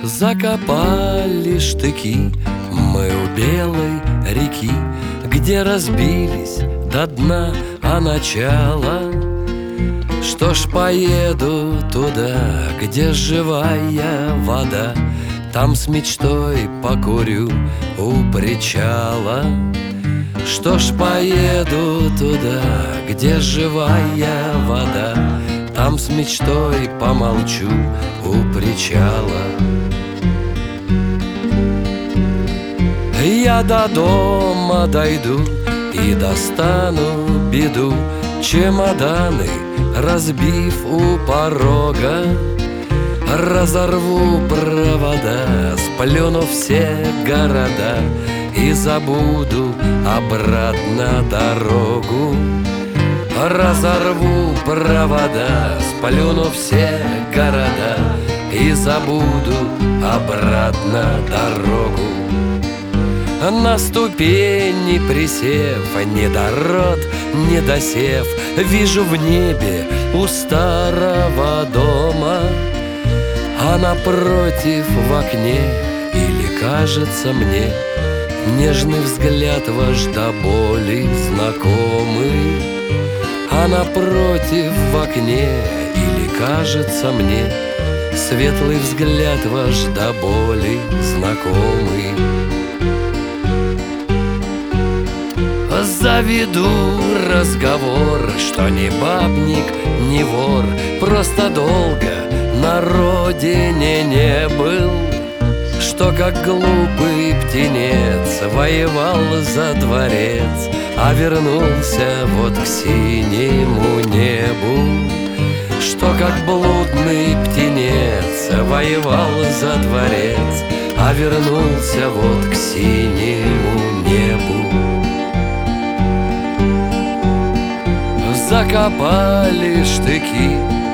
Закопали штыки мы у белой реки, где разбились до дна, а начало. Что ж, поеду туда, где живая вода, там с мечтой покурю у причала. Что ж, поеду туда, где живая вода, там с мечтой помолчу у причала. Я до дома дойду и достану беду, чемоданы разбив у порога. Разорву провода, сплюну все города и забуду обратно дорогу. Разорву провода, сплюну все города и забуду обратно дорогу. На ступени присев, ни дород, ни досев, вижу в небе у старого дома, а напротив в окне, или кажется мне, нежный взгляд ваш до боли знакомый. А напротив в окне, или кажется мне, светлый взгляд ваш до боли знакомый. Заведу разговор, что ни бабник, ни вор, просто долго на родине не был, что как глупый птенец воевал за дворец, а вернулся вот к синему небу. Что как блудный птенец воевал за дворец, а вернулся вот к синему небу. Закопали штыки